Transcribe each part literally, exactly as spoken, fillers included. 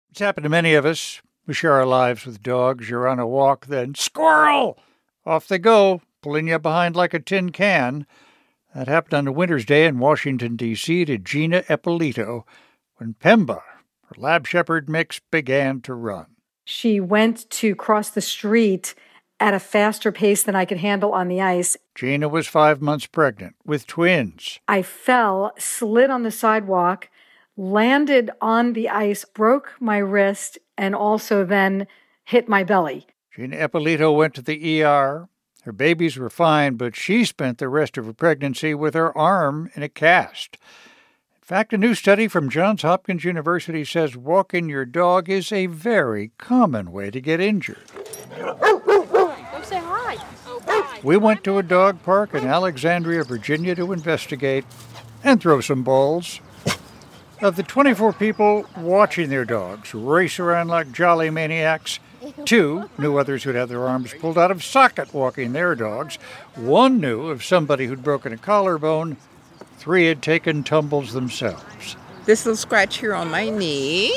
It's happened to many of us. We share our lives with dogs. You're on a walk, then squirrel! Off they go, pulling you behind like a tin can. That happened on a winter's day in Washington, D C to Gina Eppolito when Pemba, her lab shepherd mix, began to run. She went to cross the street at a faster pace than I could handle on the ice. Gina was five months pregnant with twins. I fell, slid on the sidewalk, landed on the ice, broke my wrist, and also then hit my belly. Gina Eppolito went to the E R. Her babies were fine, but she spent the rest of her pregnancy with her arm in a cast. In fact, a new study from Johns Hopkins University says walking your dog is a very common way to get injured. Go say hi. We went to a dog park in Alexandria, Virginia to investigate and throw some balls. Of the twenty-four people watching their dogs race around like jolly maniacs, two knew others who'd had their arms pulled out of socket walking their dogs. One knew of somebody who'd broken a collarbone. Three had taken tumbles themselves. This little scratch here on my knee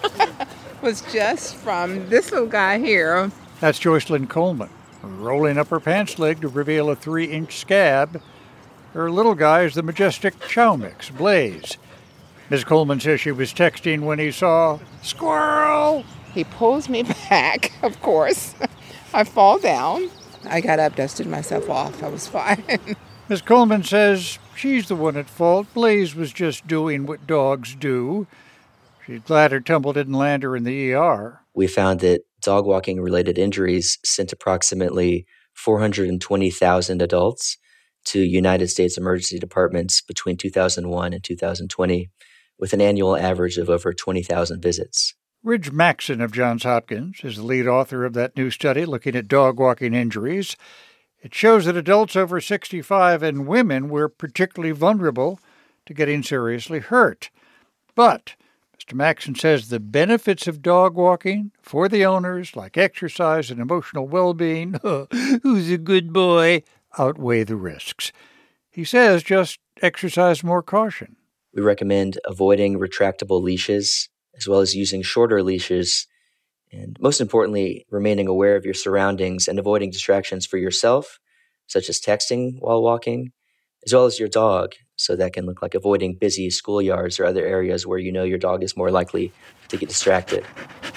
was just from this little guy here. That's Joycelyn Coleman, rolling up her pants leg to reveal a three-inch scab. Her little guy is the majestic Chow Mix, Blaze. Miz Coleman says she was texting when he saw squirrel. He pulls me back, of course. I fall down. I got up, dusted myself off. I was fine. Miz Coleman says she's the one at fault. Blaze was just doing what dogs do. She's glad her tumble didn't land her in the E R. We found that dog walking related injuries sent approximately four hundred twenty thousand adults to United States emergency departments between two thousand one and two thousand twenty, with an annual average of over twenty thousand visits. Ridge Maxson of Johns Hopkins is the lead author of that new study looking at dog walking injuries. It shows that adults over sixty-five and women were particularly vulnerable to getting seriously hurt. But Mister Maxson says the benefits of dog walking for the owners, like exercise and emotional well-being, who's a good boy, outweigh the risks. He says just exercise more caution. We recommend avoiding retractable leashes, as well as using shorter leashes, and most importantly, remaining aware of your surroundings and avoiding distractions for yourself, such as texting while walking, as well as your dog. So that can look like avoiding busy schoolyards or other areas where you know your dog is more likely to get distracted.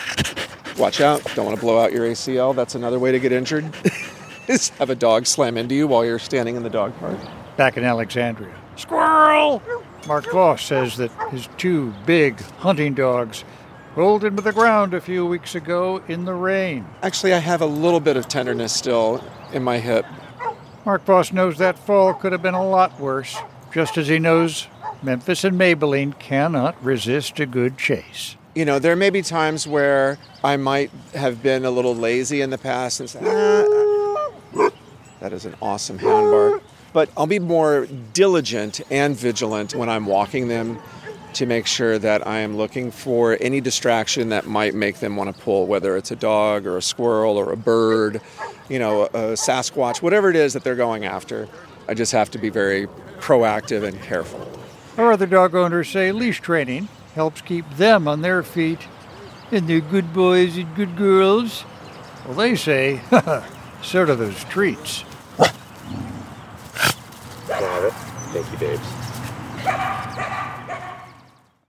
Watch out. Don't want to blow out your A C L. That's another way to get injured, is have a dog slam into you while you're standing in the dog park. Back in Alexandria, squirrel! Mark Voss says that his two big hunting dogs rolled into the ground a few weeks ago in the rain. Actually, I have a little bit of tenderness still in my hip. Mark Voss knows that fall could have been a lot worse, just as he knows Memphis and Maybelline cannot resist a good chase. You know, there may be times where I might have been a little lazy in the past and say, ah, that is an awesome hound bark. But I'll be more diligent and vigilant when I'm walking them to make sure that I am looking for any distraction that might make them want to pull, whether it's a dog or a squirrel or a bird, you know, a Sasquatch, whatever it is that they're going after. I just have to be very proactive and careful. Or other dog owners say leash training helps keep them on their feet. And they're good boys and good girls. Well, they say, so do those treats. Have it. Thank you, babes.